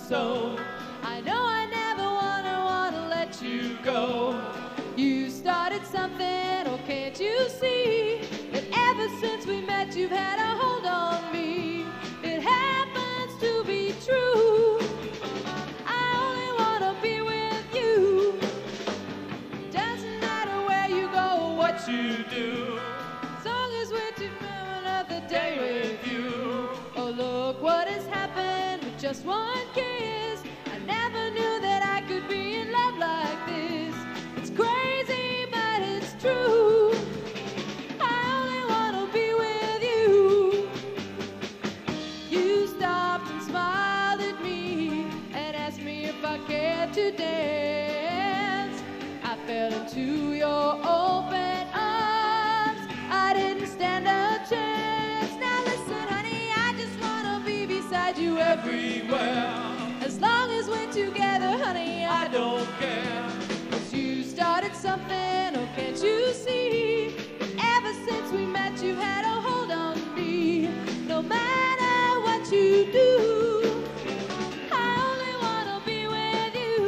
so. I know I never wanna let you go. You started something, oh can't you see that ever since we met you've had a hold on me. It happens to be true. I only wanna be with you. Doesn't matter where you go or what you do, as long as we're together another day with you. Oh look what has happened with just one kiss. I never knew that I could be in love like this. It's crazy but it's true. I only wanna be with you. You stopped and smiled at me and asked me if I cared to dance. I fell into your open arms. I didn't stand a chance. Now listen honey, I just wanna be beside you everywhere. As long as we're together honey, I don't care. 'Cause you started something, oh can't you see that ever since we met you've had a hold on me. No matter what you do, I only wanna be with you.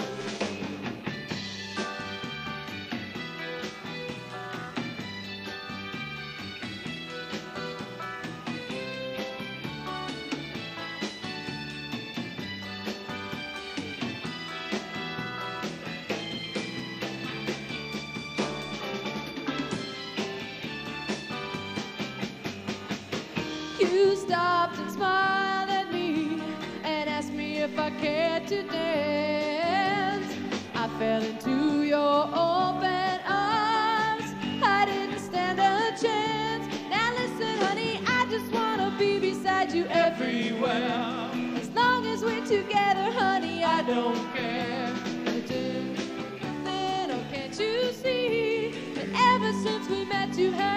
You stopped and smiled at me and asked me if I cared to dance. I fell into your open arms. I didn't stand a chance. Now listen honey, I just wanna be beside you everywhere. As long as we're together honey, I don't care. Then, oh can't you see that ever since we met you have